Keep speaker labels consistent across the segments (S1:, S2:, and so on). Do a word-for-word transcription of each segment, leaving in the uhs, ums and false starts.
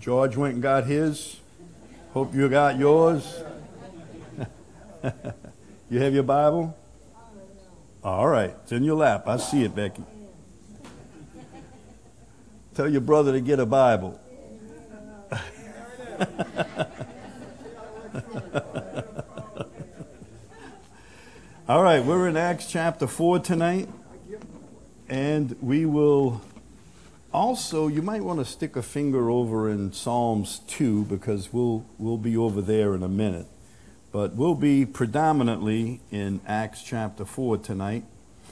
S1: George went and got his. Hope you got yours. You have your Bible? All right. It's in your lap. I see it, Becky. Tell your brother to get a Bible. All right. We're in Acts chapter four tonight. And we will also, you might want to stick a finger over in Psalms two, because we'll we'll be over there in a minute. But we'll be predominantly in Acts chapter four tonight.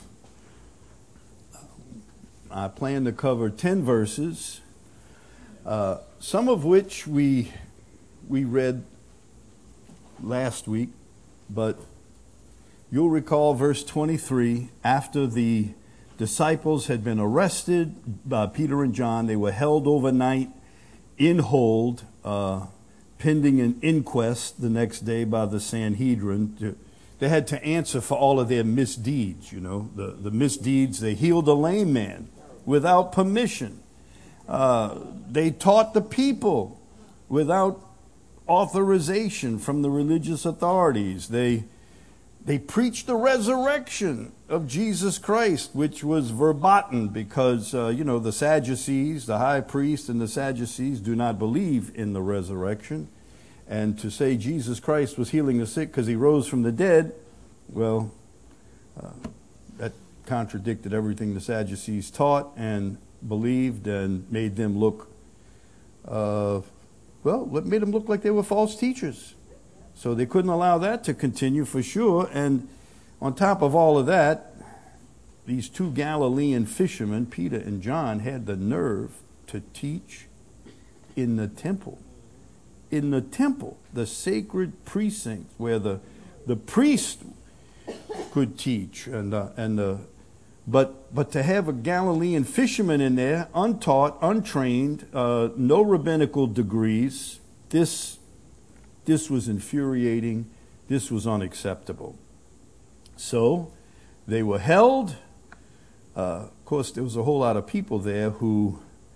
S1: I plan to cover ten verses, uh, some of which we we read last week, but you'll recall verse twenty-three, after the disciples had been arrested by Peter and John. They were held overnight in hold, uh, pending an inquest the next day by the Sanhedrin. To, they had to answer for all of their misdeeds, you know, the, the misdeeds. They healed a lame man without permission. Uh, they taught the people without authorization from the religious authorities. They They preached the resurrection of Jesus Christ, which was verboten because, uh, you know, the Sadducees, the high priest and the Sadducees do not believe in the resurrection. And to say Jesus Christ was healing the sick because he rose from the dead, well, uh, that contradicted everything the Sadducees taught and believed and made them look, uh, well, it made them look like they were false teachers. So they couldn't allow that to continue for sure. And on top of all of that, these two Galilean fishermen, Peter and John, had the nerve to teach in the temple. In the temple, the sacred precinct where the the priest could teach. And uh, and uh, but but to have a Galilean fisherman in there, untaught, untrained, uh, no rabbinical degrees, this This was infuriating. This was unacceptable. So they were held. Uh, of course, there was a whole lot of people there who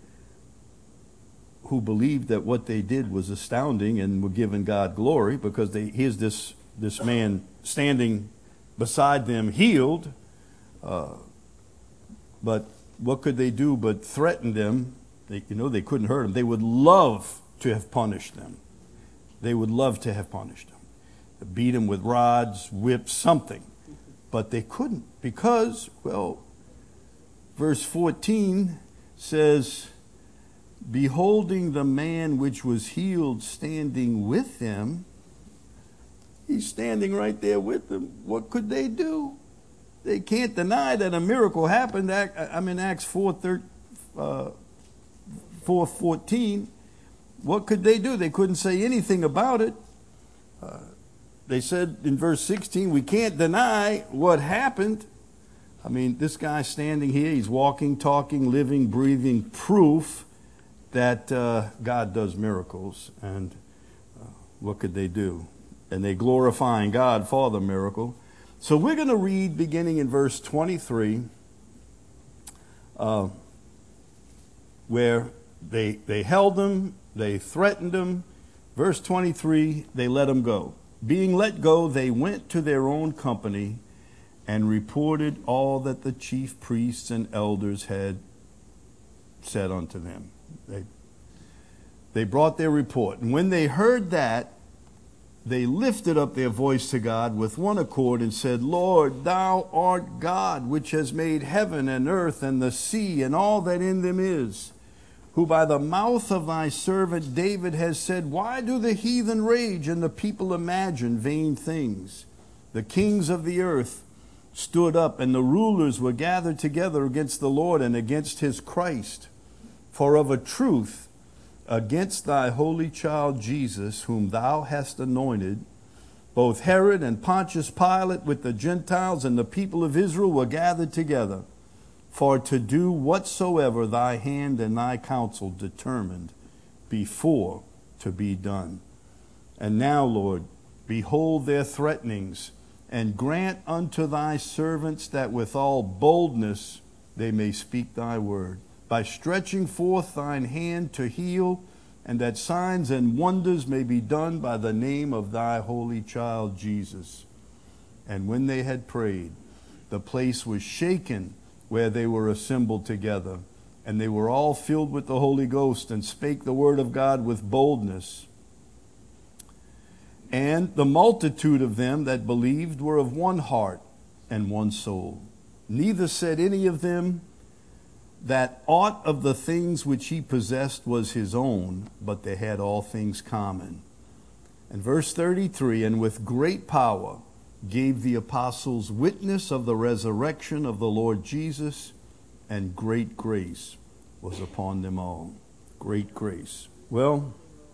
S1: who believed that what they did was astounding and were giving God glory, because they here's this this man standing beside them, healed. Uh, but what could they do but threaten them? They, you know, they couldn't hurt them. They would love to have punished them. They would love to have punished him, beat him with rods, whips, something. But they couldn't because, well, verse fourteen says, beholding the man which was healed standing with them. He's standing right there with them. What could they do? They can't deny that a miracle happened. I'm in Acts four fourteen. What could they do? They couldn't say anything about it. Uh, they said in verse sixteen, we can't deny what happened. I mean, this guy standing here, he's walking, talking, living, breathing proof that uh, God does miracles. And uh, what could they do? And they glorifying God for the miracle. So we're going to read beginning in verse twenty-three, uh, where they they held them. They threatened him. Verse twenty-three, they let him go. Being let go, they went to their own company and reported all that the chief priests and elders had said unto them. They, they brought their report. And when they heard that, they lifted up their voice to God with one accord and said, Lord, thou art God, which has made heaven and earth and the sea and all that in them is, who by the mouth of thy servant David has said, why do the heathen rage and the people imagine vain things? The kings of the earth stood up, and the rulers were gathered together against the Lord and against his Christ. For of a truth, against thy holy child Jesus, whom thou hast anointed, both Herod and Pontius Pilate with the Gentiles and the people of Israel were gathered together, for to do whatsoever thy hand and thy counsel determined before to be done. And now, Lord, behold their threatenings, and grant unto thy servants that with all boldness they may speak thy word, by stretching forth thine hand to heal, and that signs and wonders may be done by the name of thy holy child Jesus. And when they had prayed, the place was shaken where they were assembled together, and they were all filled with the Holy Ghost and spake the word of God with boldness. And the multitude of them that believed were of one heart and one soul. Neither said any of them that aught of the things which he possessed was his own, but they had all things common. And verse thirty-three, and with great power gave the apostles witness of the resurrection of the Lord Jesus, and great grace was upon them all. Great grace. Well,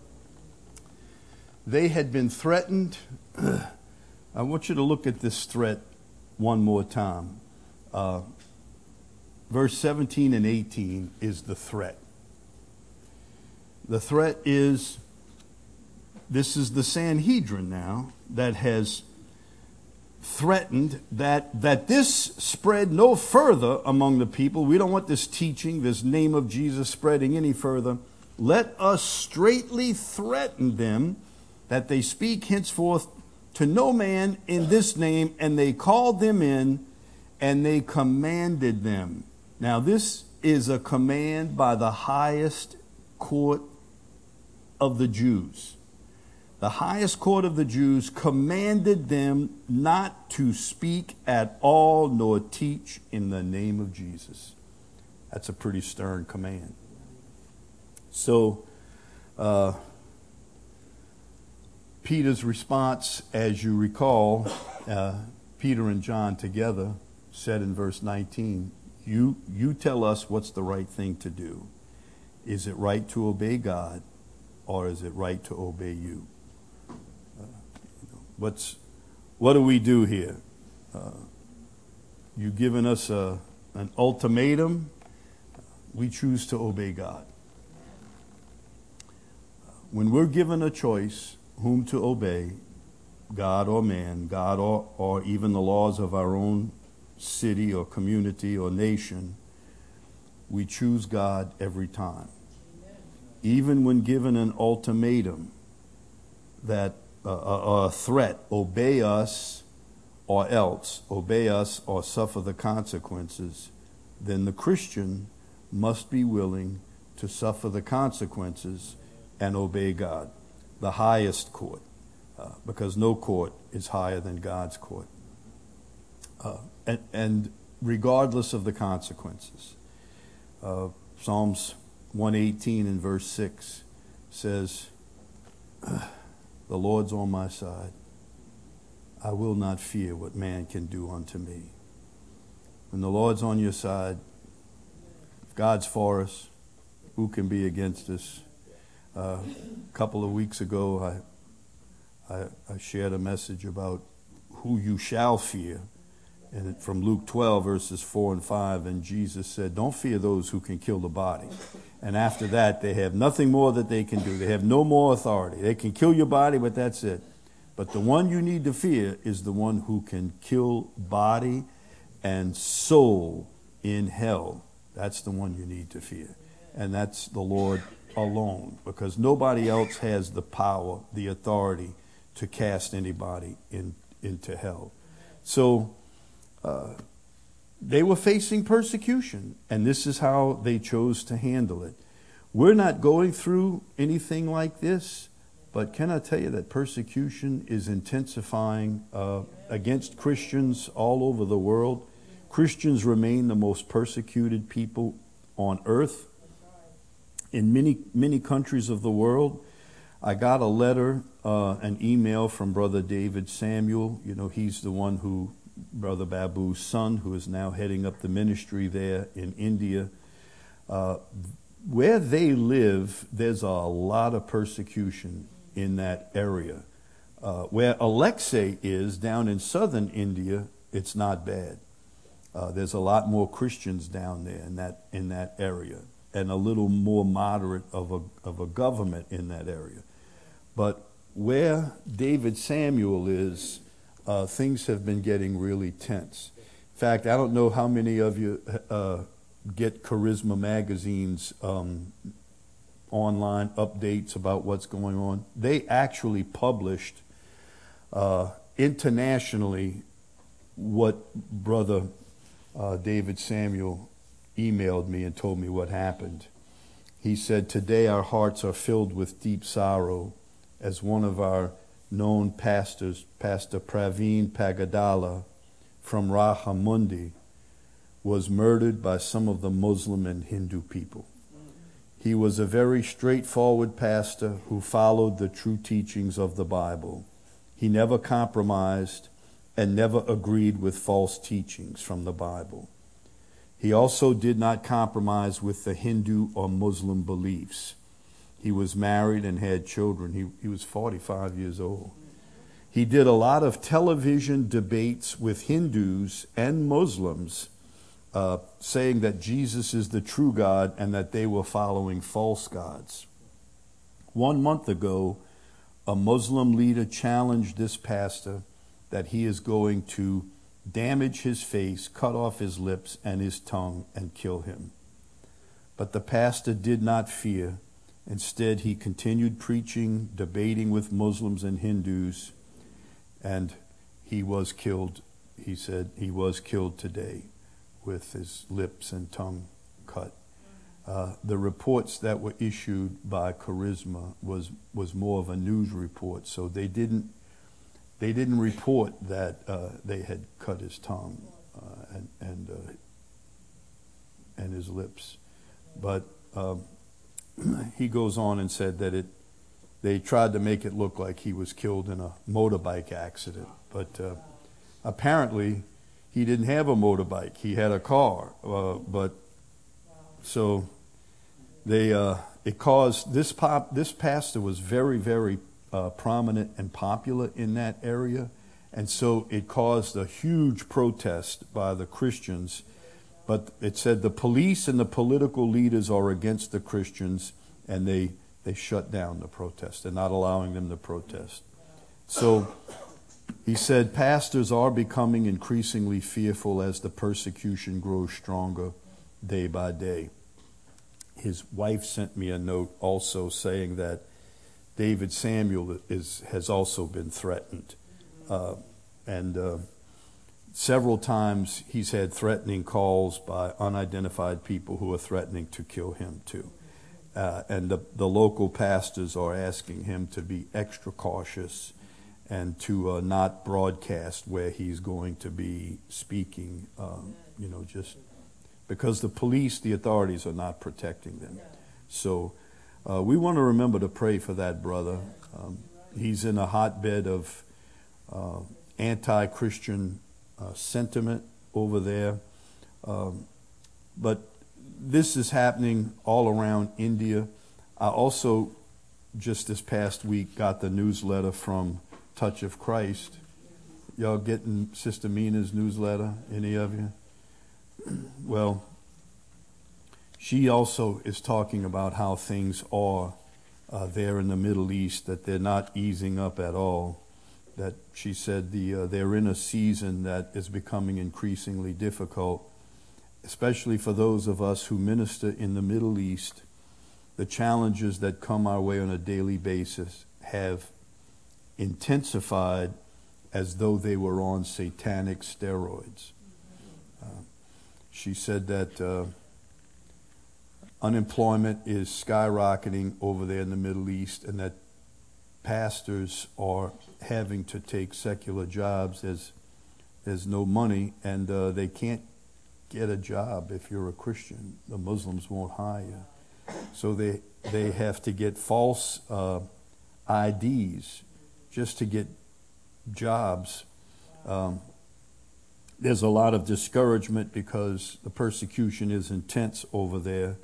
S1: they had been threatened. I want you to look at this threat one more time. Uh, verse seventeen and eighteen is the threat. The threat is, this is the Sanhedrin now that has threatened that, that this spread no further among the people. We don't want this teaching, this name of Jesus spreading any further. Let us straitly threaten them that they speak henceforth to no man in this name. And they called them in, and they commanded them. Now this is a command by the highest court of the Jews. The highest court of the Jews commanded them not to speak at all nor teach in the name of Jesus. That's a pretty stern command. So, uh, Peter's response, as you recall, uh, Peter and John together said in verse nineteen, you, you tell us what's the right thing to do. Is it right to obey God, or is it right to obey you? What's, what do we do here? Uh, you've given us a, an ultimatum. We choose to obey God. When we're given a choice whom to obey, God or man, God or, or even the laws of our own city or community or nation, we choose God every time. Even when given an ultimatum that Uh, a, a threat, obey us or else, obey us or suffer the consequences, then the Christian must be willing to suffer the consequences and obey God, the highest court, uh, because no court is higher than God's court. Uh, and, and regardless of the consequences. Uh, Psalms one eighteen and verse six says, the Lord's on my side. I will not fear what man can do unto me. When the Lord's on your side, if God's for us, who can be against us? Uh, a couple of weeks ago, I, I, I shared a message about who you shall fear. And it, from Luke twelve, verses four and five, and Jesus said, don't fear those who can kill the body. And after that, they have nothing more that they can do. They have no more authority. They can kill your body, but that's it. But the one you need to fear is the one who can kill body and soul in hell. That's the one you need to fear. And that's the Lord alone, because nobody else has the power, the authority to cast anybody in, into hell. So, Uh, they were facing persecution, and this is how they chose to handle it. We're not going through anything like this, but can I tell you that persecution is intensifying uh, against Christians all over the world. Christians remain the most persecuted people on earth in many, many countries of the world. I got a letter, uh, an email from Brother David Samuel. You know, he's the one who Brother Babu's son, who is now heading up the ministry there in India. Uh, where they live, there's a lot of persecution in that area. Uh, where Alexei is, down in southern India, it's not bad. Uh, there's a lot more Christians down there in that in that area, and a little more moderate of a of a government in that area. But where David Samuel is, Uh, things have been getting really tense. In fact, I don't know how many of you uh, get Charisma magazines um, online updates about what's going on. They actually published uh, internationally what Brother uh, David Samuel emailed me and told me what happened. He said, "Today our hearts are filled with deep sorrow as one of our known pastors, Pastor Praveen Pagadala from Rajamundi, was murdered by some of the Muslim and Hindu people. He was a very straightforward pastor who followed the true teachings of the Bible. He never compromised and never agreed with false teachings from the Bible. He also did not compromise with the Hindu or Muslim beliefs. He was married and had children. He, he was forty-five years old. He did a lot of television debates with Hindus and Muslims, uh, saying that Jesus is the true God and that they were following false gods. One month ago, a Muslim leader challenged this pastor that he is going to damage his face, cut off his lips and his tongue, and kill him. But the pastor did not fear. Instead, he continued preaching, debating with Muslims and Hindus, and he was killed. He said he was killed today with his lips and tongue cut. Uh, the reports that were issued by Charisma was was more of a news report, so they didn't they didn't report that uh, they had cut his tongue uh, and and uh, and his lips, but. Um, He goes on and said that it, they tried to make it look like he was killed in a motorbike accident. But uh, apparently he didn't have a motorbike. He had a car. Uh, but so they, uh, it caused, this pop, this pastor was very, very uh, prominent and popular in that area. And so it caused a huge protest by the Christians. But it said the police and the political leaders are against the Christians, and they, they shut down the protest. They're not allowing them to protest. So he said pastors are becoming increasingly fearful as the persecution grows stronger day by day. His wife sent me a note also saying that David Samuel is, has also been threatened. Uh, and... Uh, Several times he's had threatening calls by unidentified people who are threatening to kill him too. Uh, and the, the local pastors are asking him to be extra cautious and to uh, not broadcast where he's going to be speaking, um, you know, just because the police, the authorities are not protecting them. So uh, we want to remember to pray for that brother. Um, he's in a hotbed of uh, anti-Christian Uh, sentiment over there. Um, but this is happening all around India. I also, just this past week, got the newsletter from Touch of Christ. Y'all getting Sister Mina's newsletter? Any of you? Well, she also is talking about how things are uh, there in the Middle East, that they're not easing up at all. That she said the uh, they're in a season that is becoming increasingly difficult, especially for those of us who minister in the Middle East. The challenges that come our way on a daily basis have intensified as though they were on satanic steroids. Uh, she said that uh, unemployment is skyrocketing over there in the Middle East, and that pastors are having to take secular jobs. There's, there's no money, and uh, they can't get a job if you're a Christian. The Muslims won't hire you. So they, they have to get false uh, I Ds just to get jobs. Um, there's a lot of discouragement because the persecution is intense over there.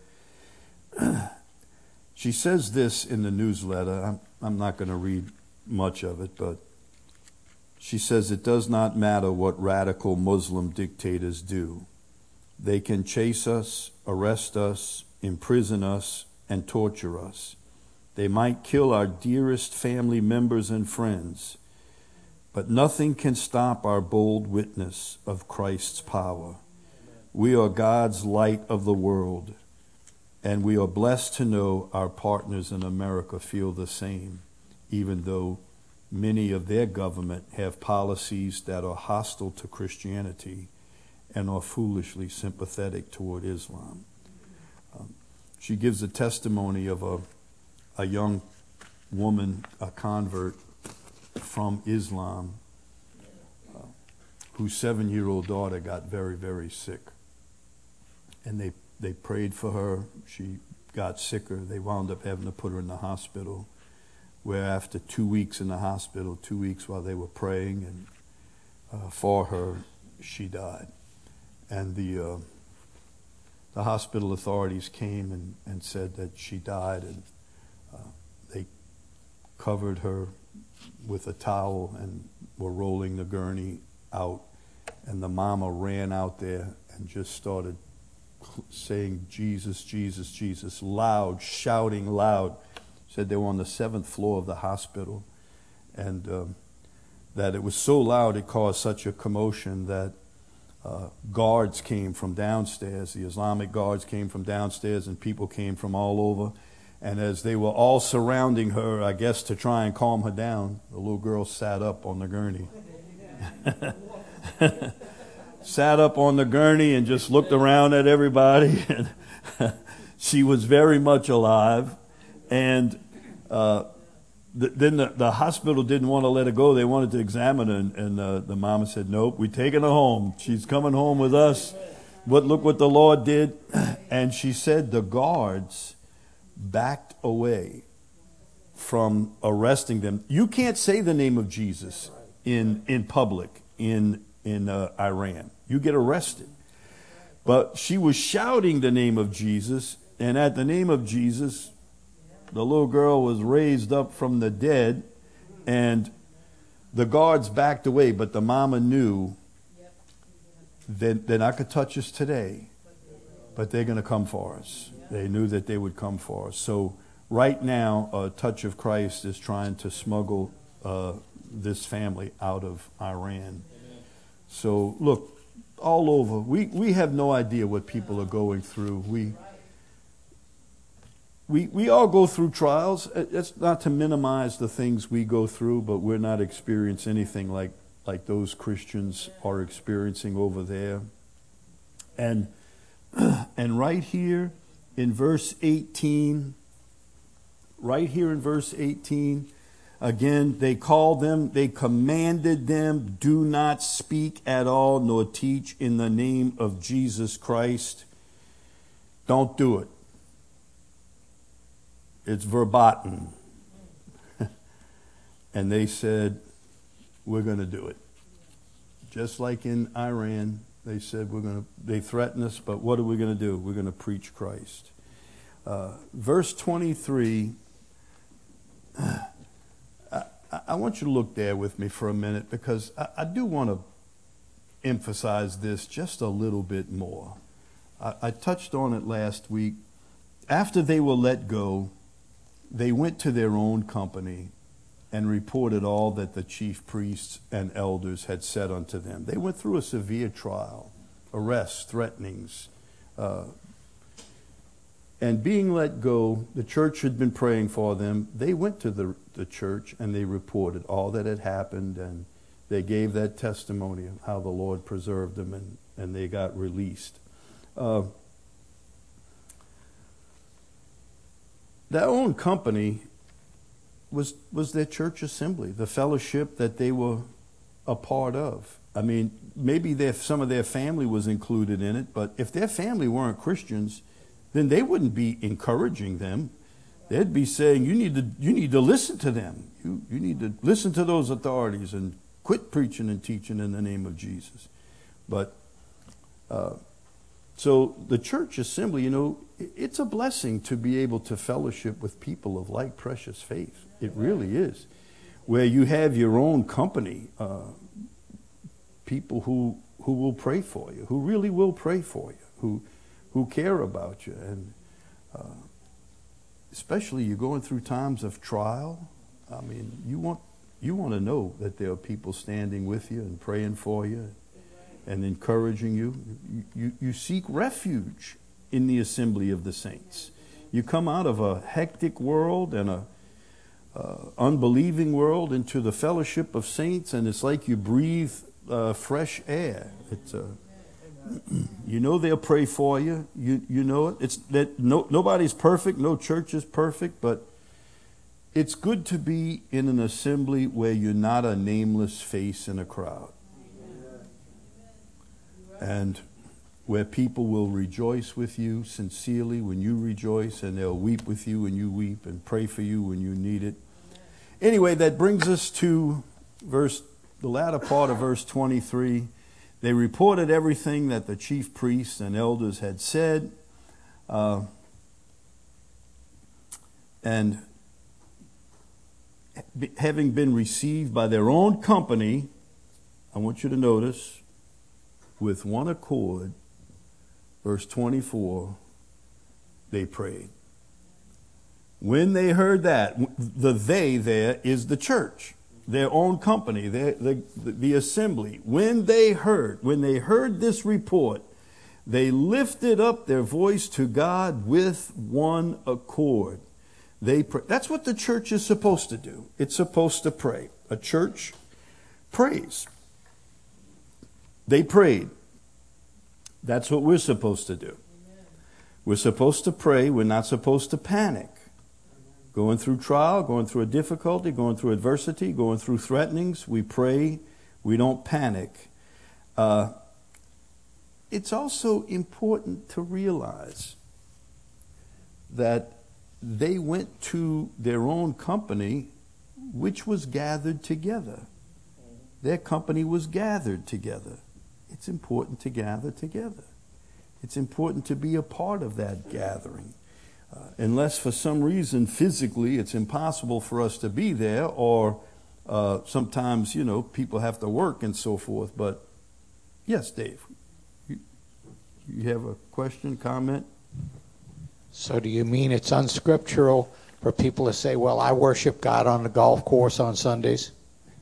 S1: She says this in the newsletter. I'm, I'm not going to read much of it, but she says it does not matter what radical Muslim dictators do. They can chase us, arrest us, imprison us, and torture us. They might kill our dearest family members and friends, but nothing can stop our bold witness of Christ's power. We are God's light of the world. And we are blessed to know our partners in America feel the same, even though many of their government have policies that are hostile to Christianity and are foolishly sympathetic toward Islam. Um, she gives a testimony of a, a young woman, a convert from Islam, uh, whose seven-year-old daughter got very, very sick. And they, they prayed for her. She got sicker. They wound up having to put her in the hospital, where after two weeks in the hospital, two weeks while they were praying and uh, for her, she died. And the uh, the hospital authorities came and, and said that she died, and uh, they covered her with a towel and were rolling the gurney out. And the mama ran out there and just started saying, Jesus, Jesus, Jesus, loud, shouting loud. Said they were on the seventh floor of the hospital, and um, that it was so loud it caused such a commotion that uh, guards came from downstairs. The Islamic guards came from downstairs, and people came from all over. And as they were all surrounding her, I guess to try and calm her down, the little girl sat up on the gurney. Sat up on the gurney and just looked around at everybody. And she was very much alive. And uh, th- then the, the hospital didn't want to let her go. They wanted to examine her. And, and uh, the mama said, nope, we're taking her home. She's coming home with us. But look what the Lord did. And she said the guards backed away from arresting them. You can't say the name of Jesus in, in public in, in uh, Iran. You get arrested. But she was shouting the name of Jesus. And at the name of Jesus, the little girl was raised up from the dead, and the guards backed away, but the mama knew that they're not going to touch us today, but they're going to come for us. They knew that they would come for us. So right now, uh, Touch of Christ is trying to smuggle uh, this family out of Iran. So look, all over, we, we have no idea what people are going through. We We we all go through trials. It's not to minimize the things we go through, but we're not experiencing anything like, like those Christians are experiencing over there. And and right here in verse eighteen, right here in verse eighteen, again, they called them, they commanded them, do not speak at all, nor teach in the name of Jesus Christ. Don't do it. It's verboten. And they said, we're going to do it. Just like in Iran, they said, we're going to, they threaten us, but what are we going to do? We're going to preach Christ. Uh, verse twenty-three, I, I want you to look there with me for a minute, because I, I do want to emphasize this just a little bit more. I, I touched on it last week. After they were let go, they went to their own company and reported all that the chief priests and elders had said unto them. They went through a severe trial, arrests, threatenings. Uh, and being let go, the church had been praying for them. They went to the, the church and they reported all that had happened, and they gave that testimony of how the Lord preserved them, and, and they got released. Uh, Their own company was was their church assembly, the fellowship that they were a part of. I mean, maybe their, some of their family was included in it, but if their family weren't Christians, then they wouldn't be encouraging them. They'd be saying, you need to you need to listen to them. You you need to listen to those authorities and quit preaching and teaching in the name of Jesus. But uh, so the church assembly, you know, it's a blessing to be able to fellowship with people of like precious faith. It really is. Where you have your own company, uh, people who who will pray for you, who really will pray for you, who who care about you. And uh, especially you're going through times of trial. I mean, you want you want to know that there are people standing with you and praying for you and encouraging you. You, you, you seek refuge in the assembly of the saints. You come out of a hectic world and a uh, unbelieving world into the fellowship of saints, and it's like you breathe uh, fresh air. It's uh, you know they'll pray for you. You you know it. It's that no nobody's perfect. No church is perfect, but it's good to be in an assembly where you're not a nameless face in a crowd, and where people will rejoice with you sincerely when you rejoice, and they'll weep with you when you weep, and pray for you when you need it. Anyway, that brings us to verse, the latter part of verse twenty-three. They reported everything that the chief priests and elders had said, uh, and having been received by their own company, I want you to notice, with one accord, verse twenty-four, they prayed. When they heard that, the they there is the church, their own company, the, the, the assembly. When they heard, when they heard this report, they lifted up their voice to God with one accord. They pray. That's what the church is supposed to do. It's supposed to pray. A church prays. They prayed. That's what we're supposed to do. We're supposed to pray. We're not supposed to panic. Going through trial, going through a difficulty, going through adversity, going through threatenings, we pray. We don't panic. Uh, it's also important to realize that they went to their own company, which was gathered together. Their company was gathered together. It's important to gather together. It's important to be a part of that gathering. Uh, unless for some reason physically it's impossible for us to be there, or uh, sometimes, you know, people have to work and so forth. But yes, Dave, you, you have a question, comment?
S2: So do you mean it's unscriptural for people to say, well, I worship God on the golf course on Sundays?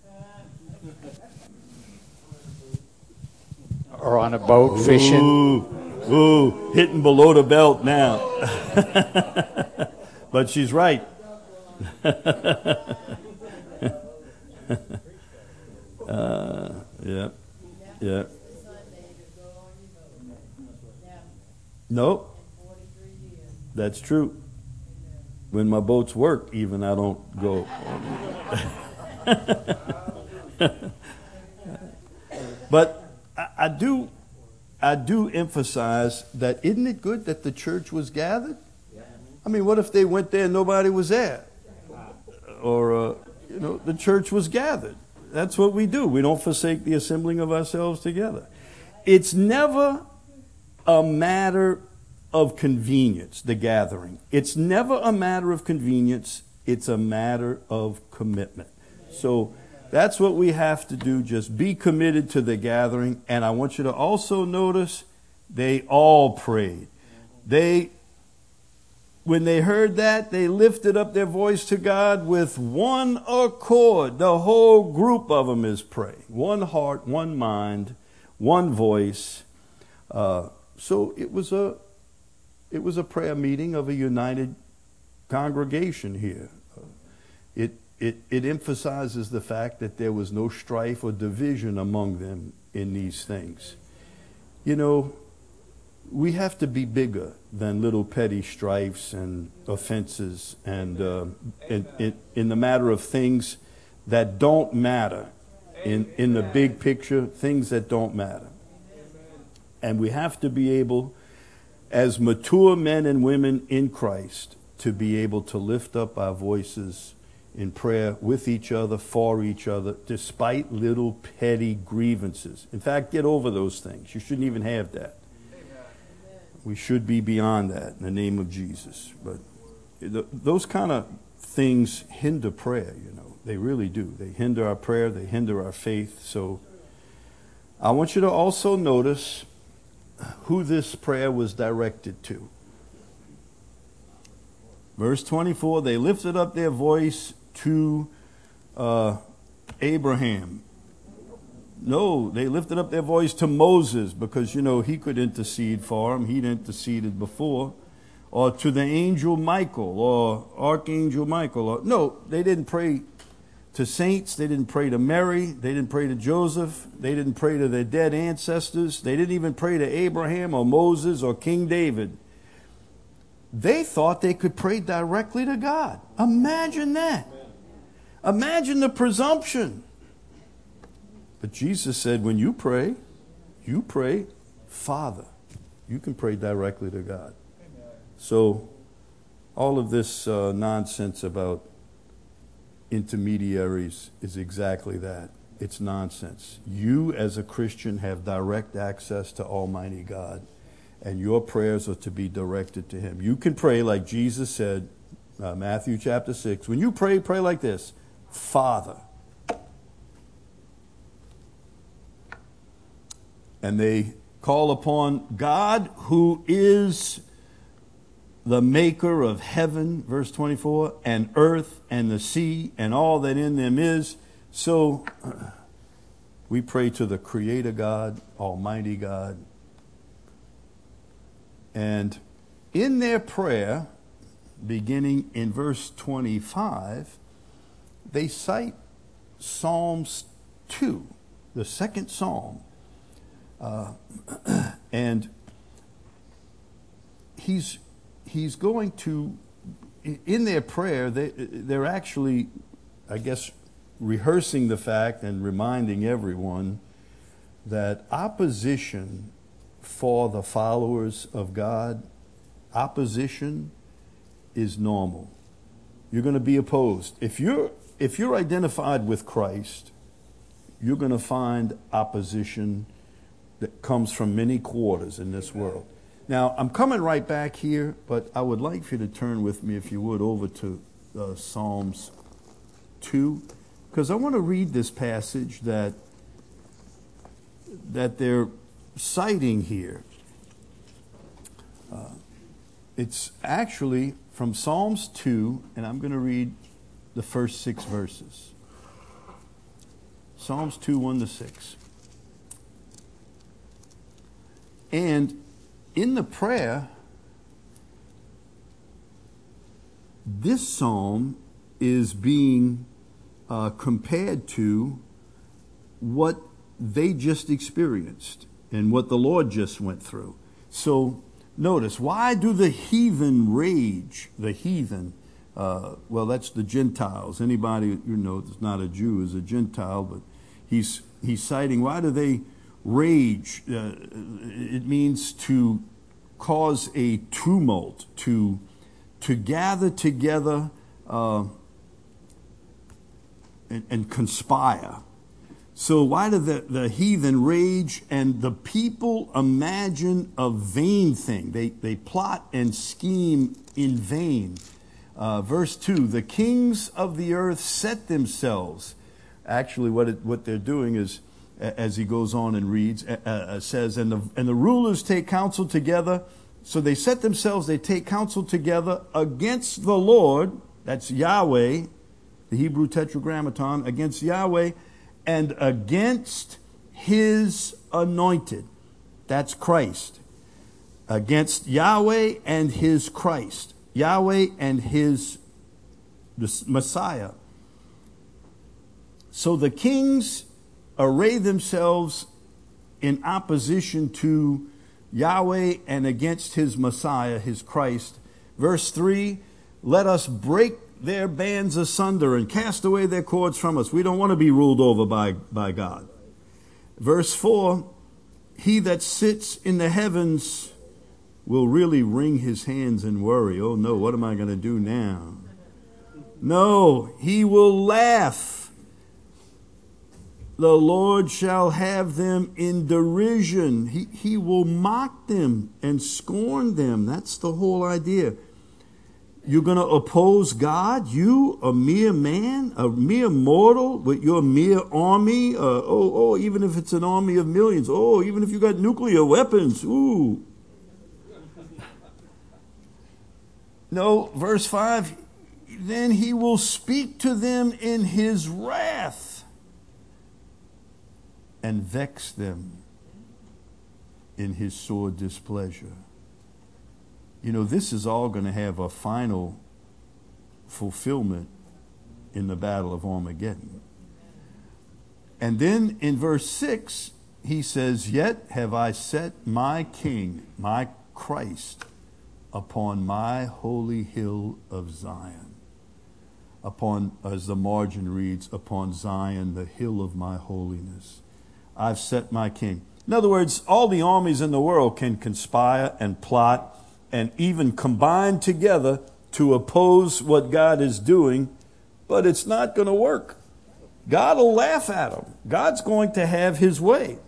S2: Or on a boat fishing?
S1: Ooh, ooh, hitting below the belt now. But she's right. uh, yeah, yeah. Nope. That's true. When my boats work, even, I don't go. But I, I do, I do emphasize that. Isn't it good that the church was gathered? I mean, what if they went there and nobody was there? Or, uh, you know, the church was gathered. That's what we do. We don't forsake the assembling of ourselves together. It's never a matter of convenience, the gathering. It's never a matter of convenience. It's a matter of commitment. So that's what we have to do. Just be committed to the gathering. And I want you to also notice they all prayed. They, when they heard that, they lifted up their voice to God with one accord. The whole group of them is praying. One heart, one mind, one voice. Uh, so it was a It was a prayer meeting of a united congregation here. Uh, it, it, it emphasizes the fact that there was no strife or division among them in these things. You know, we have to be bigger than little petty strifes and offenses and uh, in, in, in the matter of things that don't matter, in, in the big picture, things that don't matter. And we have to be able, as mature men and women in Christ, to be able to lift up our voices in prayer with each other, for each other, despite little petty grievances. In fact, get over those things. You shouldn't even have that. We should be beyond that in the name of Jesus. But th- those kind of things hinder prayer, you know. They really do. They hinder our prayer. They hinder our faith. So I want you to also notice who this prayer was directed to. Verse twenty-four, they lifted up their voice to uh, Abraham. No, they lifted up their voice to Moses because, you know, he could intercede for them. He'd interceded before. Or to the angel Michael or Archangel Michael. Or, no, they didn't pray to saints. They didn't pray to Mary. They didn't pray to Joseph. They didn't pray to their dead ancestors. They didn't even pray to Abraham or Moses or King David. They thought they could pray directly to God. Imagine that. Imagine the presumption. But Jesus said, when you pray, you pray, Father. You can pray directly to God. So all of this uh, nonsense about intermediaries is exactly that. It's nonsense. You as a Christian have direct access to Almighty God, and your prayers are to be directed to Him. You can pray like Jesus said, uh, Matthew chapter six. When you pray, pray like this: Father. And they call upon God, who is the maker of heaven, verse twenty-four, and earth and the sea and all that in them is. So we pray to the Creator God, Almighty God. And in their prayer, beginning in verse twenty-five, they cite Psalms two, the second psalm. Uh, and he's he's going to, in their prayer, they, they're actually, I guess, rehearsing the fact and reminding everyone that opposition for the followers of God, opposition is normal. You're going to be opposed. If you're if you're identified with Christ, you're going to find opposition that comes from many quarters in this world. Now, I'm coming right back here, but I would like for you to turn with me, if you would, over to uh, Psalms two, because I want to read this passage that that they're citing here. Uh, it's actually from Psalms two, and I'm going to read the first six verses. Psalms two, one to six. And in the prayer, this psalm is being uh, compared to what they just experienced and what the Lord just went through. So notice, why do the heathen rage? The heathen, uh, well, that's the Gentiles. Anybody you know that's not a Jew is a Gentile, but he's he's citing, why do they rage? Uh, it means to cause a tumult, to to gather together uh, and, and conspire. So why do the, the heathen rage and the people imagine a vain thing? They, they plot and scheme in vain. Uh, verse two, the kings of the earth set themselves. Actually, what it, what they're doing is, as he goes on and reads, uh, uh, says, and the, and the rulers take counsel together. So they set themselves, they take counsel together against the Lord, that's Yahweh, the Hebrew tetragrammaton, against Yahweh, and against His anointed, that's Christ. Against Yahweh and His Christ. Yahweh and His the Messiah. So the kings array themselves in opposition to Yahweh and against His Messiah, His Christ. Verse three, let us break their bands asunder and cast away their cords from us. We don't want to be ruled over by, by God. Verse four, He that sits in the heavens will really wring his hands and worry. Oh no, what am I going to do now? No, He will laugh. The Lord shall have them in derision. He, he will mock them and scorn them. That's the whole idea. You're going to oppose God? You, a mere man, a mere mortal, with your mere army? Uh, oh, oh, even if it's an army of millions. Oh, even if you got nuclear weapons. Ooh. No, verse five, then He will speak to them in His wrath and vex them in his sore displeasure. You know, this is all going to have a final fulfillment in the battle of Armageddon. And then in verse six, he says, "Yet have I set my King, my Christ, upon my holy hill of Zion." Upon, as the margin reads, "Upon Zion, the hill of my holiness, I've set my King." In other words, all the armies in the world can conspire and plot and even combine together to oppose what God is doing, but it's not going to work. God will laugh at them. God's going to have his way.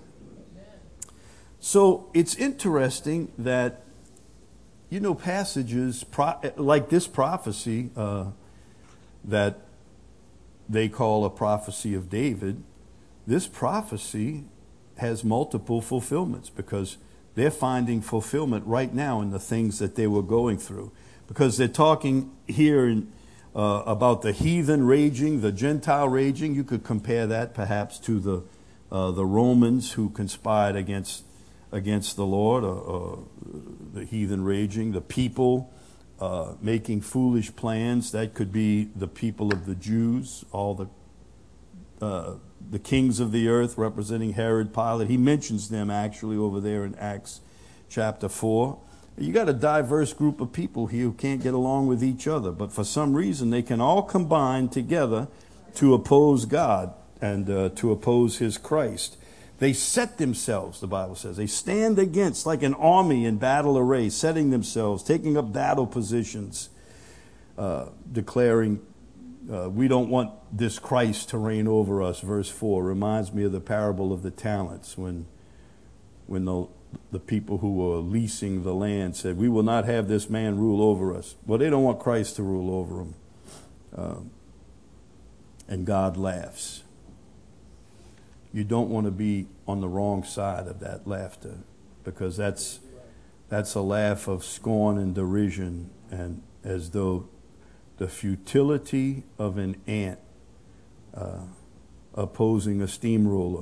S1: So it's interesting that, you know, passages pro- like this prophecy uh, that they call a prophecy of David, this prophecy has multiple fulfillments because they're finding fulfillment right now in the things that they were going through. Because they're talking here in, uh, about the heathen raging, the Gentile raging. You could compare that perhaps to the uh, the Romans who conspired against against the Lord, uh, uh, the heathen raging, the people uh, making foolish plans. That could be the people of the Jews, all the uh, the kings of the earth representing Herod, Pilate. He mentions them actually over there in Acts chapter four. You got a diverse group of people here who can't get along with each other, but for some reason they can all combine together to oppose God and uh, to oppose his Christ. They set themselves, the Bible says. They stand against, like an army in battle array, setting themselves, taking up battle positions, uh, declaring, uh, we don't want this Christ to reign over us. Verse four reminds me of the parable of the talents when, when the, the people who were leasing the land said, we will not have this man rule over us. Well, they don't want Christ to rule over them. Um, and God laughs. You don't want to be on the wrong side of that laughter, because that's that's a laugh of scorn and derision, and as though the futility of an ant uh, opposing a steamroller.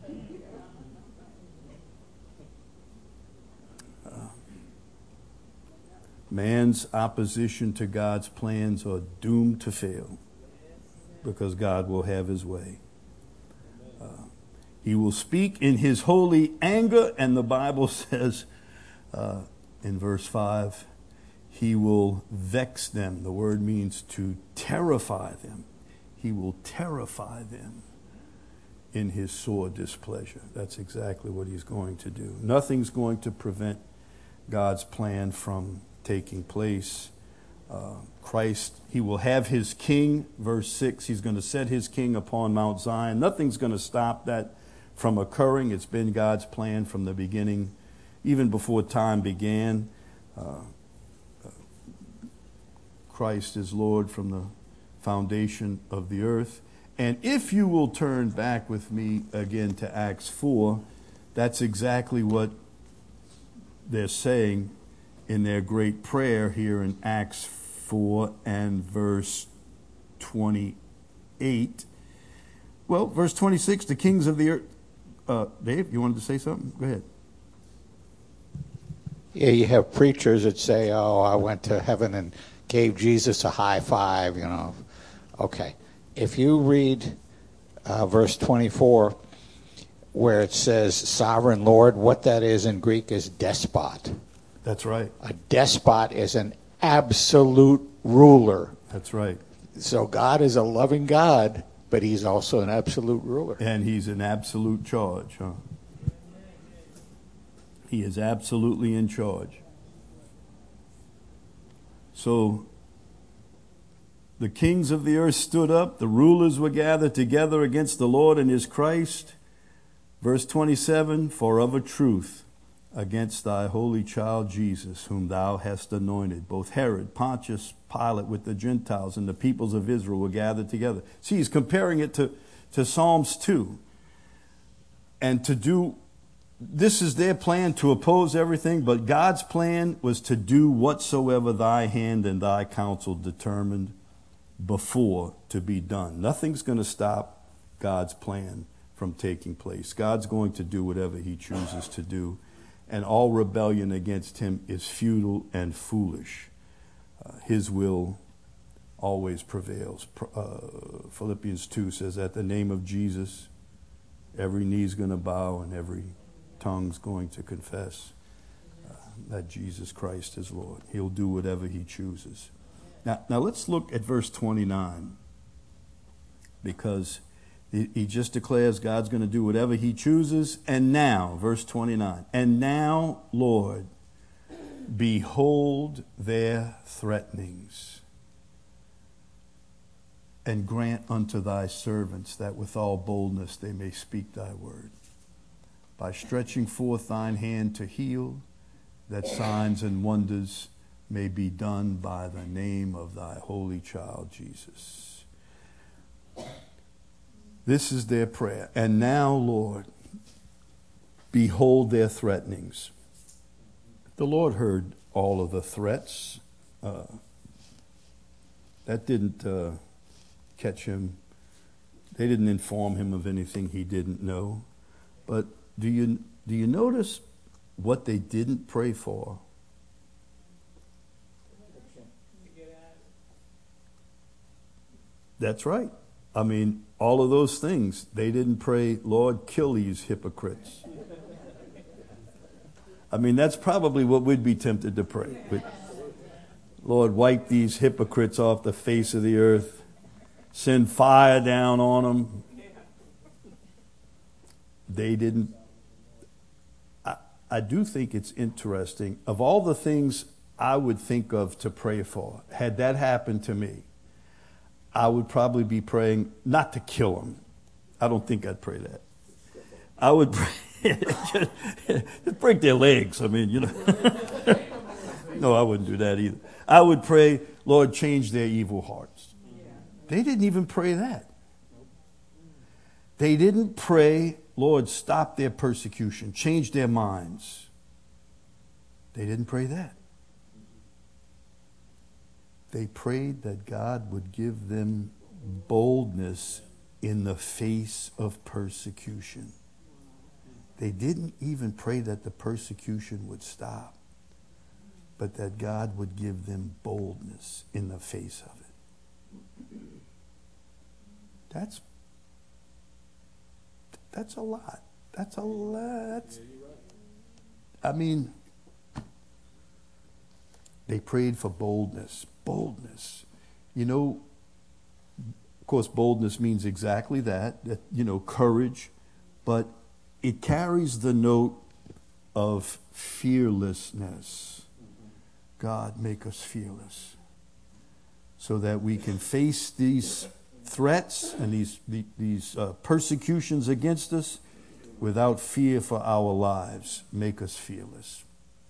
S1: Uh, man's opposition to God's plans are doomed to fail, because God will have his way. Uh, he will speak in his holy anger, and the Bible says uh, in verse five, he will vex them. The word means to terrify them. He will terrify them in his sore displeasure. That's exactly what he's going to do. Nothing's going to prevent God's plan from taking place. Uh, Christ, he will have his king, verse six, he's going to set his king upon Mount Zion. Nothing's going to stop that from occurring. It's been God's plan from the beginning, even before time began. Uh, Christ is Lord from the foundation of the earth. And if you will turn back with me again to Acts four, that's exactly what they're saying in their great prayer here in Acts four and verse twenty-eight. Well, verse twenty-six, the kings of the earth. Uh, Dave, you wanted to say something? Go ahead.
S2: Yeah, you have preachers that say, oh, I went to heaven and gave Jesus a high five, you know. Okay. If you read uh, verse twenty-four, where it says sovereign Lord, what that is in Greek is despot.
S1: That's right.
S2: A despot is an absolute ruler.
S1: That's right.
S2: So God is a loving God, but he's also an absolute ruler.
S1: And he's in absolute charge, huh? He is absolutely in charge. So the kings of the earth stood up, the rulers were gathered together against the Lord and his Christ. Verse twenty-seven, for of a truth, against thy holy child Jesus, whom thou hast anointed, both Herod, Pontius Pilate with the Gentiles and the peoples of Israel were gathered together. See, he's comparing it to, to Psalms two. And to do, this is their plan to oppose everything, but God's plan was to do whatsoever thy hand and thy counsel determined before to be done. Nothing's going to stop God's plan from taking place. God's going to do whatever he chooses to do, and all rebellion against him is futile and foolish. Uh, his will always prevails. Uh, Philippians two says, at the name of Jesus, every knee's going to bow and every tongue's going to confess uh, that Jesus Christ is Lord. He'll do whatever he chooses. Now, now let's look at verse twenty-nine, because he, he just declares God's going to do whatever he chooses. And now, verse twenty-nine, and now, Lord, behold their threatenings, and grant unto thy servants that with all boldness they may speak thy word, by stretching forth thine hand to heal, that signs and wonders may be done by the name of thy holy child Jesus. This is their prayer. And now, Lord, behold their threatenings. The Lord heard all of the threats. Uh, that didn't uh, catch him. They didn't inform him of anything he didn't know. But do you do you notice what they didn't pray for? That's right. I mean, all of those things, they didn't pray, Lord, kill these hypocrites. I mean, that's probably what we'd be tempted to pray. But, Lord, wipe these hypocrites off the face of the earth. Send fire down on them. They didn't. I, I do think it's interesting. Of all the things I would think of to pray for, had that happened to me, I would probably be praying not to kill them. I don't think I'd pray that. I would pray, just break their legs. I mean, you know. No, I wouldn't do that either. I would pray, Lord, change their evil hearts. They didn't even pray that. They didn't pray, Lord, stop their persecution, change their minds. They didn't pray that. They prayed that God would give them boldness in the face of persecution. They didn't even pray that the persecution would stop, but that God would give them boldness in the face of it. That's that's a lot. That's a lot. I mean, they prayed for boldness. Boldness. You know, of course, boldness means exactly that, that, you know, courage, but it carries the note of fearlessness. God, make us fearless so that we can face these threats and these, these uh, persecutions against us without fear for our lives. Make us fearless.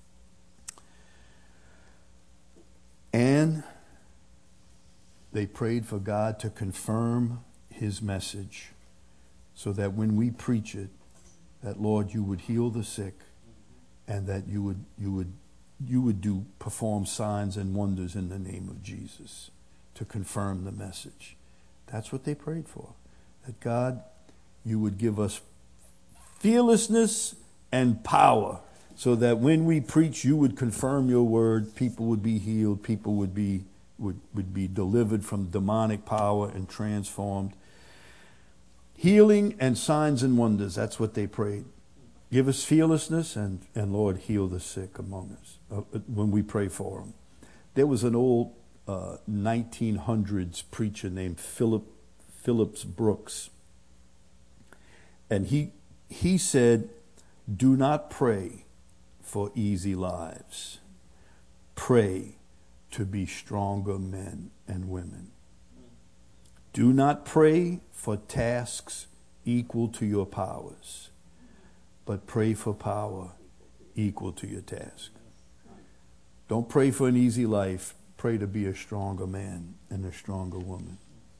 S1: And they prayed for God to confirm his message so that when we preach it, that, Lord, you would heal the sick and that you would you would you would do perform signs and wonders in the name of Jesus to confirm the message. That's what they prayed for. That, God, you would give us fearlessness and power, so that when we preach, you would confirm your word, people would be healed, people would be would, would be delivered from demonic power and transformed. Healing and signs and wonders, that's what they prayed. Give us fearlessness and, and Lord, heal the sick among us uh, when we pray for them. There was an old uh, nineteen hundreds preacher named Philip Phillips Brooks. And he he said, do not pray for easy lives. Pray to be stronger men and women. Do not pray for tasks equal to your powers, but pray for power equal to your task. Don't pray for an easy life. Pray to be a stronger man and a stronger woman.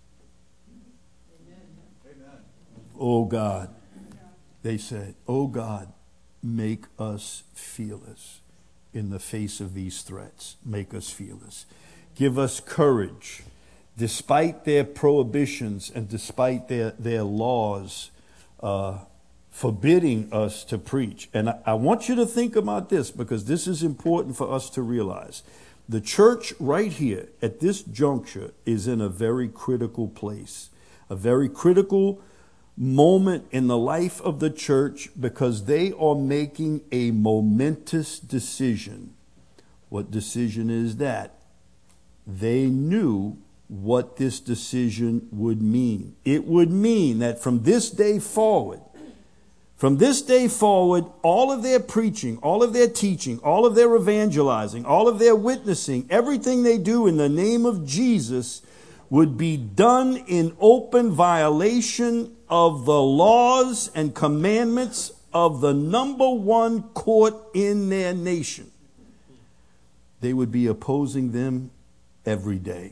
S1: Amen. Oh God, they said, oh God, make us fearless in the face of these threats. Make us fearless. Give us courage. Despite their prohibitions and despite their, their laws uh, forbidding us to preach. And I, I want you to think about this, because this is important for us to realize. The church right here at this juncture is in a very critical place, a very critical moment in the life of the church, because they are making a momentous decision. What decision is that? They knew what this decision would mean. It would mean that from this day forward, from this day forward, all of their preaching, all of their teaching, all of their evangelizing, all of their witnessing, everything they do in the name of Jesus would be done in open violation of the laws and commandments of the number one court in their nation. They would be opposing them every day.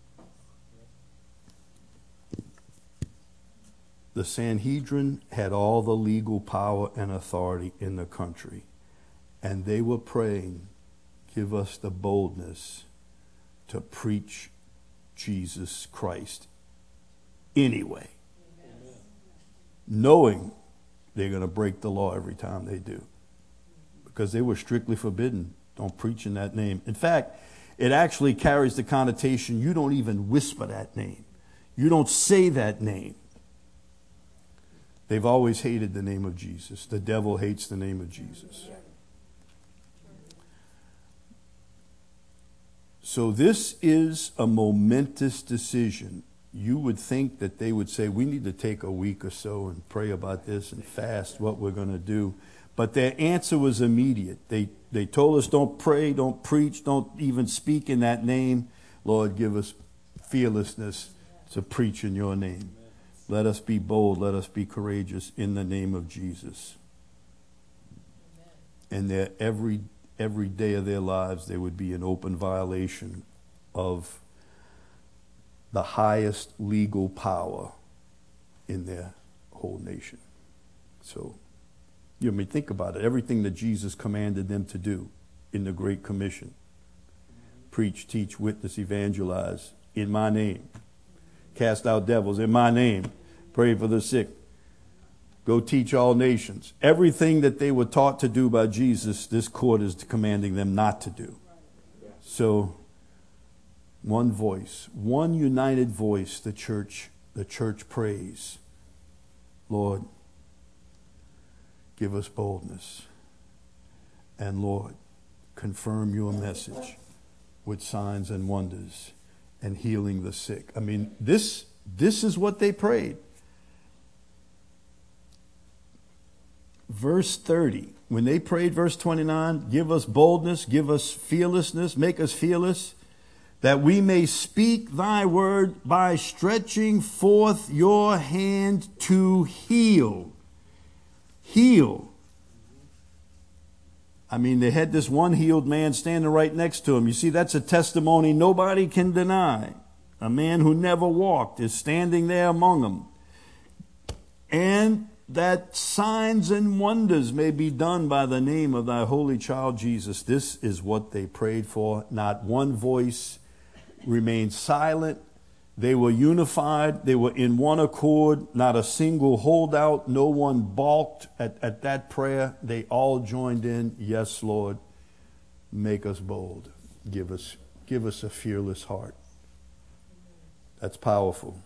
S1: The Sanhedrin had all the legal power and authority in the country, and they were praying, give us the boldness to preach Jesus Christ anyway, Amen. Knowing they're going to break the law every time they do, because they were strictly forbidden. Don't preach in that name. In fact, it actually carries the connotation you don't even whisper that name. You don't say that name. They've always hated the name of Jesus. The devil hates the name of Jesus. So this is a momentous decision. You would think that they would say, we need to take a week or so and pray about this and fast what we're going to do. But their answer was immediate. They they told us, don't pray, don't preach, don't even speak in that name. Lord, give us fearlessness to preach in your name. Let us be bold. Let us be courageous in the name of Jesus. And their every every day of their lives, they would be in open violation of the highest legal power in their whole nation. So, you may think about it. Everything that Jesus commanded them to do in the Great Commission. Preach, teach, witness, evangelize in my name. Cast out devils in my name. Pray for the sick. Go teach all nations. Everything that they were taught to do by Jesus, this court is commanding them not to do. So, one voice, one united voice, the church, the church prays. Lord, give us boldness. And Lord, confirm your message with signs and wonders and healing the sick. I mean, this this is what they prayed. Verse thirty, when they prayed, verse twenty-nine, give us boldness, give us fearlessness, make us fearless, that we may speak thy word by stretching forth your hand to heal. Heal. I mean, they had this one healed man standing right next to him. You see, that's a testimony nobody can deny. A man who never walked is standing there among them. And that signs and wonders may be done by the name of thy holy child Jesus. This is what they prayed for. Not one voice remained silent. They were unified. They were in one accord. Not a single holdout. No one balked at, at that prayer. They all joined in. Yes, Lord, make us bold. Give us, give us a fearless heart. That's powerful.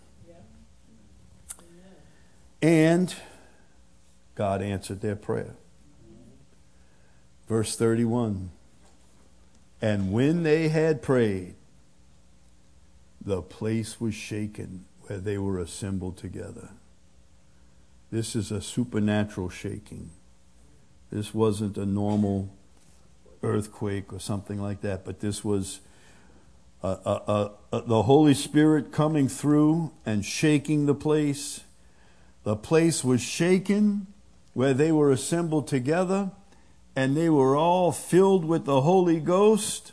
S1: And God answered their prayer. Verse thirty-one. And when they had prayed, the place was shaken where they were assembled together. This is a supernatural shaking. This wasn't a normal earthquake or something like that, but this was a, a, a, a, the Holy Spirit coming through and shaking the place. The place was shaken where they were assembled together, and they were all filled with the Holy Ghost.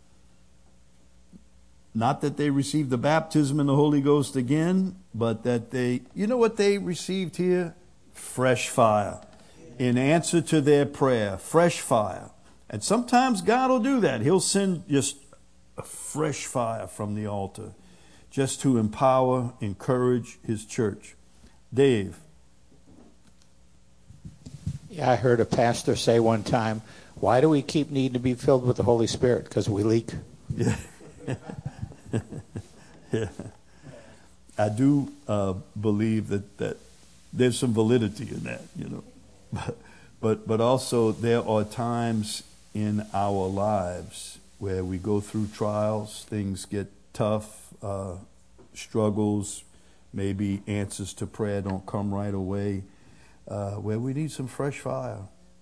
S1: Not that they received the baptism in the Holy Ghost again, but that they, you know what they received here? Fresh fire. In answer to their prayer, fresh fire. And sometimes God will do that. He'll send just a fresh fire from the altar just to empower, encourage his church. Dave,
S2: Yeah, I heard a pastor say one time, why do we keep needing to be filled with the Holy Spirit? Because we leak.
S1: Yeah. Yeah. I do uh, believe that, that there's some validity in that, you know. But, but but also there are times in our lives where we go through trials, things get tough, uh, struggles, maybe answers to prayer don't come right away, uh, where we need some fresh fire.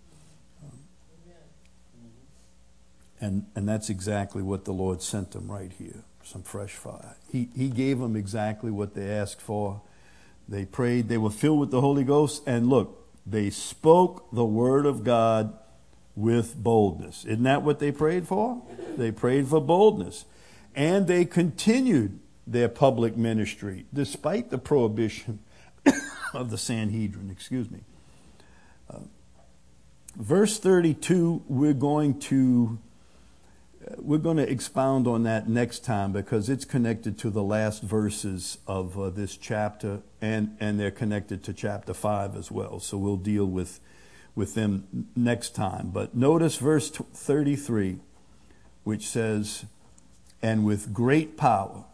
S1: And and that's exactly what the Lord sent them right here, some fresh fire. He he gave them exactly what they asked for. They prayed, they were filled with the Holy Ghost, and look, they spoke the word of God with boldness. Isn't that what they prayed for? They prayed for boldness. And they continued their public ministry despite the prohibition of the Sanhedrin, excuse me. Uh, verse thirty-two, we're going to We're going to expound on that next time because it's connected to the last verses of uh, this chapter, and, and they're connected to chapter five as well. So we'll deal with, with them next time. But notice verse thirty-three, which says, "And with great power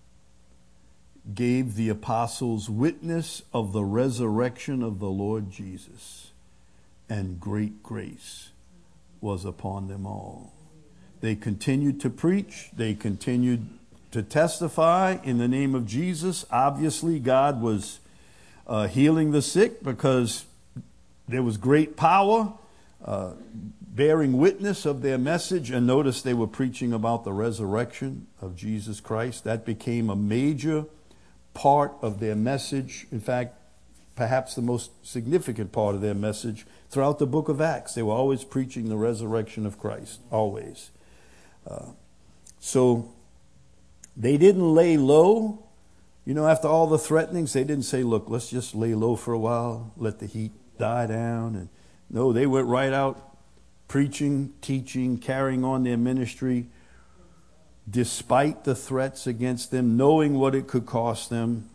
S1: gave the apostles witness of the resurrection of the Lord Jesus, and great grace was upon them all." They continued to preach. They continued to testify in the name of Jesus. Obviously, God was uh, healing the sick because there was great power uh, bearing witness of their message. And notice they were preaching about the resurrection of Jesus Christ. That became a major part of their message. In fact, perhaps the most significant part of their message throughout the book of Acts. They were always preaching the resurrection of Christ, always. Uh, so they didn't lay low. You know, after all the threatenings, they didn't say, look, let's just lay low for a while, let the heat die down. And no, they went right out preaching, teaching, carrying on their ministry despite the threats against them, knowing what it could cost them.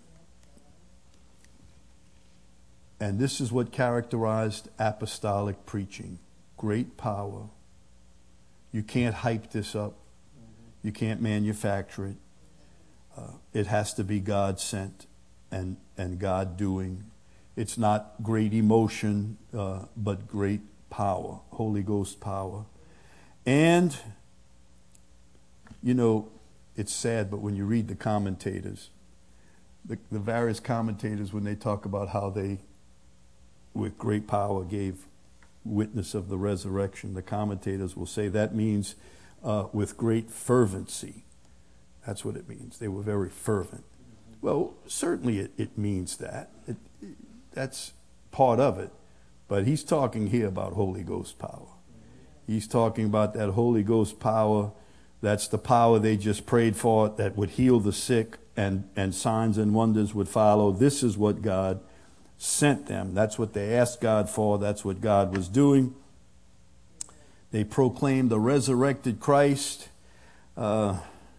S1: And this is what characterized apostolic preaching. Great power. You can't hype this up. You can't manufacture it. Uh, it has to be God sent and, and God doing. It's not great emotion, uh, but great power, Holy Ghost power. And, you know, it's sad, but when you read the commentators, the, the various commentators, when they talk about how they, with great power, gave witness of the resurrection, the commentators will say that means uh, with great fervency. That's what it means. They were very fervent. Well, certainly it, it means that. It, it, that's part of it. But he's talking here about Holy Ghost power. He's talking about that Holy Ghost power. That's the power they just prayed for that would heal the sick, and, and signs and wonders would follow. This is what God sent them. That's what they asked God for. That's what God was doing. They proclaimed the resurrected Christ. Uh,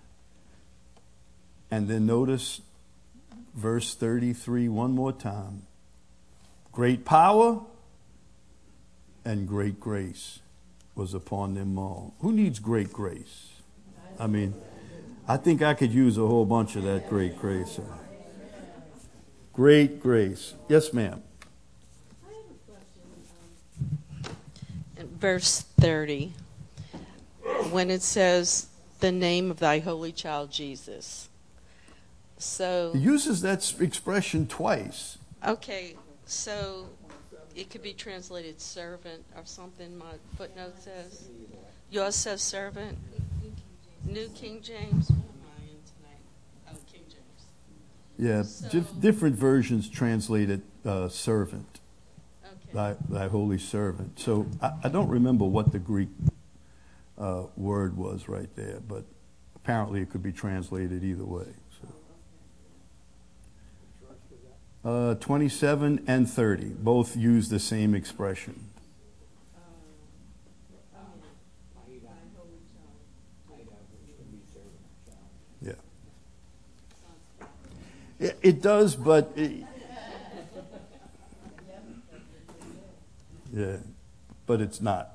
S1: and then notice verse thirty-three one more time. Great power and great grace was upon them all. Who needs great grace? I mean, I think I could use a whole bunch of that great grace. Great grace. Yes, ma'am.
S3: I have a question. In verse thirty, when it says, the name of thy holy child Jesus. So
S1: He uses that expression twice.
S3: Okay, so it could be translated servant or something, my footnote says. Yours says servant? New King James? What am I in tonight? Oh, King James.
S1: Yeah,
S3: So-
S1: dif- different versions translate it uh, servant,
S3: Okay.
S1: thy, thy holy servant. So I, I don't remember what the Greek uh, word was right there, but apparently it could be translated either way. So. Uh, twenty-seven and thirty both use the same expression. Yeah. It, it does, but it, Yeah, but it's not.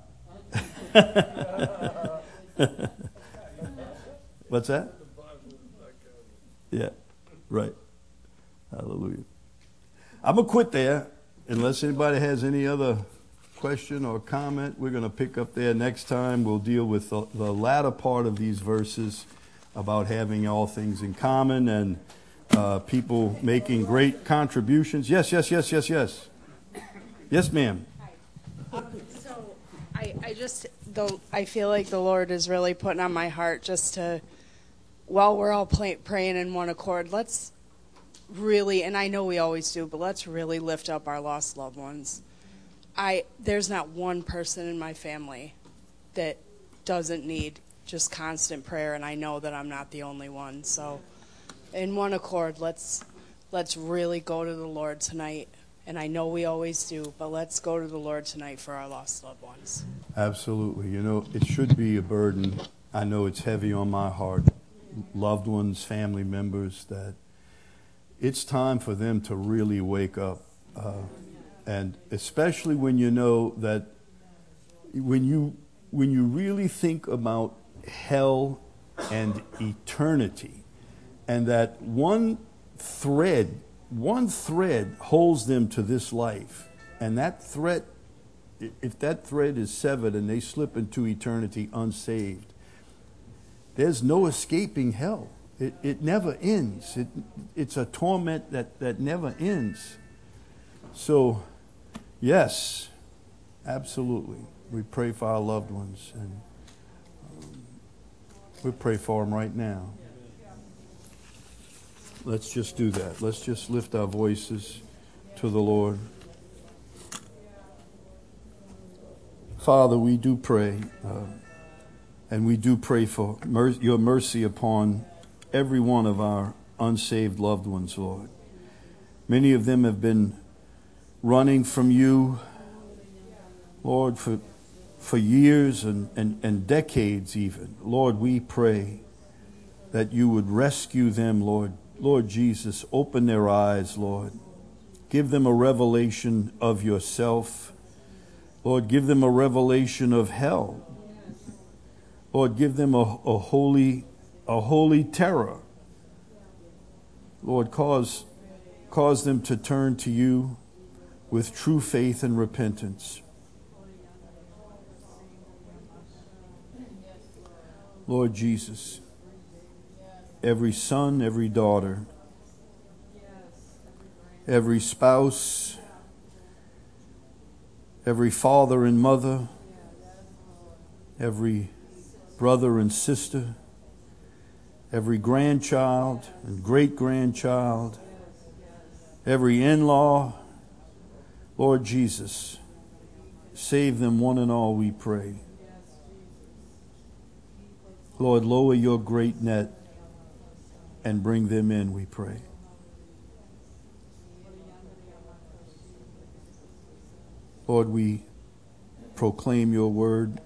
S1: What's that? Yeah, right. Hallelujah. I'm going to quit there unless anybody has any other question or comment. We're going to pick up there next time. We'll deal with the, the latter part of these verses about having all things in common and uh, people making great contributions. Yes, yes, yes, yes, yes. Yes, ma'am.
S4: Um, so I, I just, the, I feel like the Lord is really putting on my heart just to, while we're all play, praying in one accord, let's really, and I know we always do, but let's really lift up our lost loved ones. I there's not one person in my family that doesn't need just constant prayer, and I know that I'm not the only one. So in one accord, let's let's really go to the Lord tonight. And I know we always do, but let's go to the Lord tonight for our lost loved ones.
S1: Absolutely. You know, it should be a burden. I know it's heavy on my heart. Loved ones, family members, that it's time for them to really wake up. Uh, and especially when you know that when you when you really think about hell and eternity, and that one thread, one thread holds them to this life, and that thread, if that thread is severed and they slip into eternity unsaved, there's no escaping hell. It, it never ends. It, it's a torment that, that never ends. So, yes, absolutely. We pray for our loved ones, and um, we pray for them right now. Let's just do that. Let's just lift our voices to the Lord. Father, we do pray, uh, and we do pray for mer- your mercy upon every one of our unsaved loved ones, Lord. Many of them have been running from you, Lord, for for years and, and, and decades even. Lord, we pray that you would rescue them, Lord. Lord Jesus, open their eyes, Lord. Give them a revelation of yourself. Lord, give them a revelation of hell. Lord, give them a, a holy a holy terror. Lord, cause cause them to turn to you with true faith and repentance. Lord Jesus, every son, every daughter, every spouse, every father and mother, every brother and sister, every grandchild and great-grandchild, every in-law, Lord Jesus, save them one and all, we pray. Lord, lower your great net and bring them in, we pray. Lord, we proclaim your word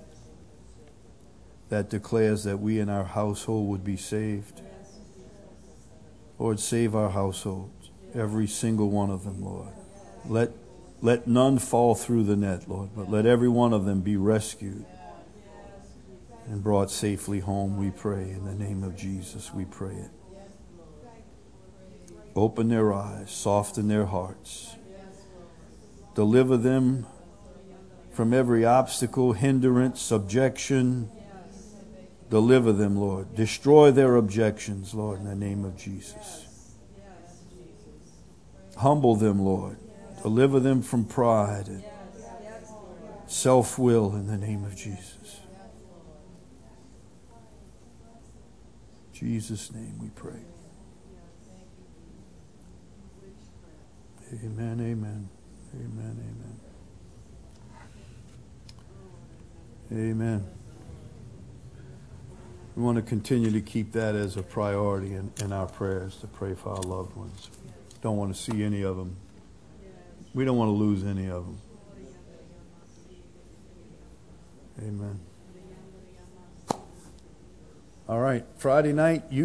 S1: that declares that we and our household would be saved. Lord, save our households, every single one of them, Lord. Let, let none fall through the net, Lord, but let every one of them be rescued and brought safely home, we pray. In the name of Jesus, we pray it. Open their eyes, soften their hearts. Deliver them from every obstacle, hindrance, objection. Deliver them, Lord. Destroy their objections, Lord, in the name of Jesus. Humble them, Lord. Deliver them from pride and self-will in the name of Jesus. In Jesus' name we pray. Amen, amen. Amen, amen. Amen. We want to continue to keep that as a priority in, in our prayers, to pray for our loved ones. Don't want to see any of them. We don't want to lose any of them. Amen. All right, Friday night, you